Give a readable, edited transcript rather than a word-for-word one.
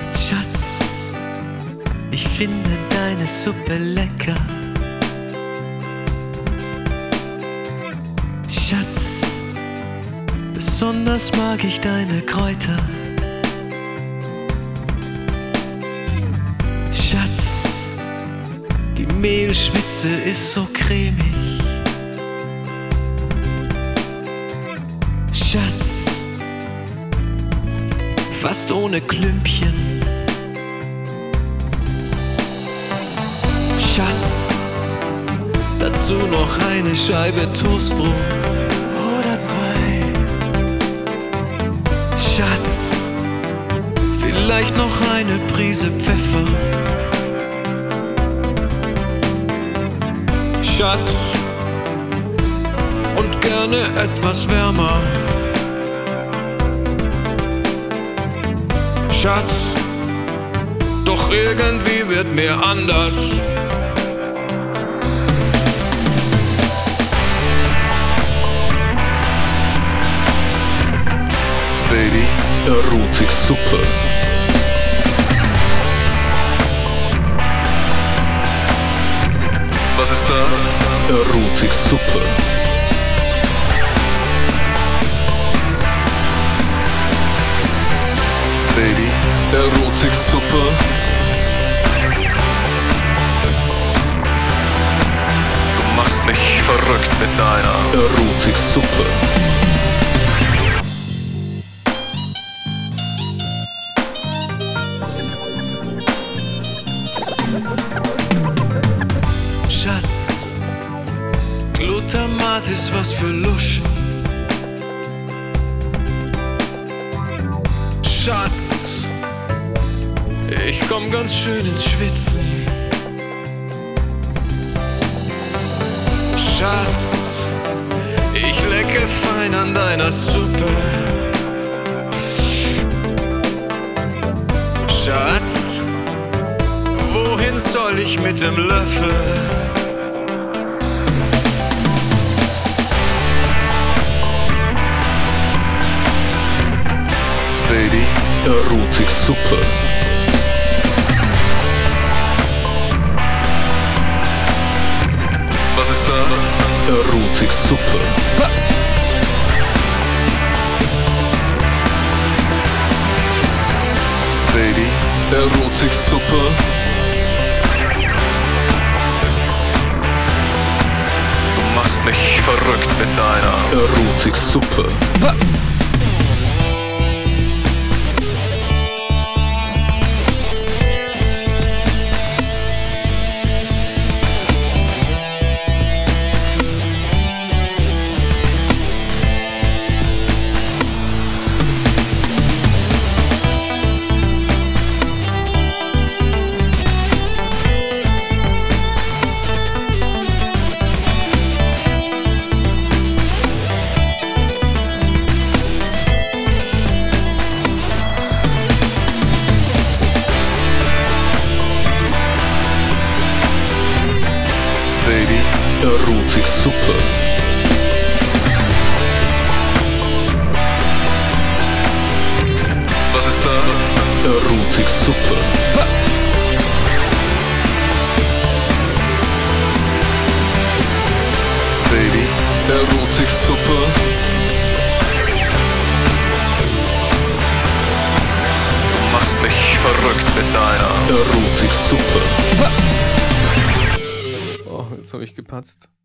Schatz, ich finde deine Suppe lecker. Schatz, besonders mag ich deine Kräuter. Schatz, die Mehlschwitze ist so cremig. Schatz, fast ohne Klümpchen. Schatz, dazu noch eine Scheibe Toastbrot oder zwei. Schatz, vielleicht noch eine Prise Pfeffer. Schatz, und gerne etwas wärmer. Schatz, doch irgendwie wird mir anders. Baby, Erotiksuppe. Was ist das? Erotiksuppe. Baby, Erotiksuppe. Du machst mich verrückt mit deiner Erotiksuppe. Schatz, Glutamat ist was für Luschen. Schatz, ich komm ganz schön ins Schwitzen. Schatz, ich lecke fein an deiner Suppe. Schatz, wohin soll ich mit dem Löffel? Baby, Erotiksuppe. Was ist das? Erotiksuppe. Baby, Erotiksuppe. Du machst mich verrückt mit deiner Erotiksuppe. Baby, Erotiksuppe. Was ist das? Erotiksuppe. Baby, Erotiksuppe. Du machst mich verrückt mit deiner Erotiksuppe. Oh, jetzt habe ich gepatzt.